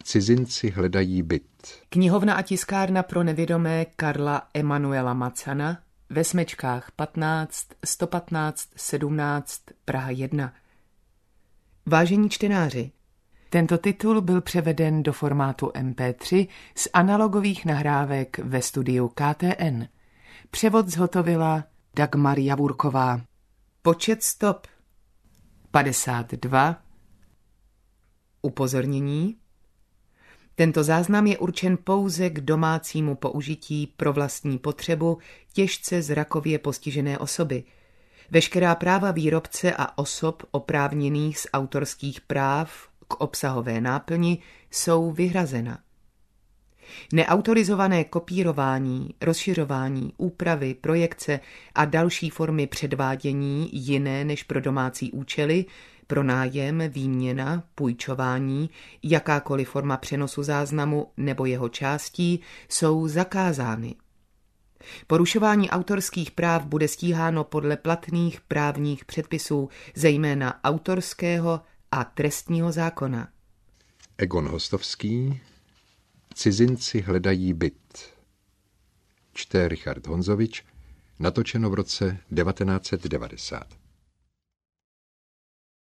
Cizinci hledají byt. Knihovna a tiskárna pro nevědomé Karla Emanuela Macana ve Smečkách 15 115 17 Praha 1. Vážení čtenáři, tento titul byl převeden do formátu MP3 z analogových nahrávek ve studiu KTN. Převod zhotovila Dagmar Javurková. Počet stop 52. Upozornění. Tento záznam je určen pouze k domácímu použití pro vlastní potřebu těžce zrakově postižené osoby. Veškerá práva výrobce a osob oprávněných z autorských práv k obsahové náplni jsou vyhrazena. Neautorizované kopírování, rozšiřování, úpravy, projekce a další formy předvádění jiné než pro domácí účely, pronájem, výměna, půjčování, jakákoliv forma přenosu záznamu nebo jeho částí jsou zakázány. Porušování autorských práv bude stíháno podle platných právních předpisů, zejména autorského a trestního zákona. Egon Hostovský. Cizinci hledají byt. Čte Richard Honzovič, natočeno v roce 1990.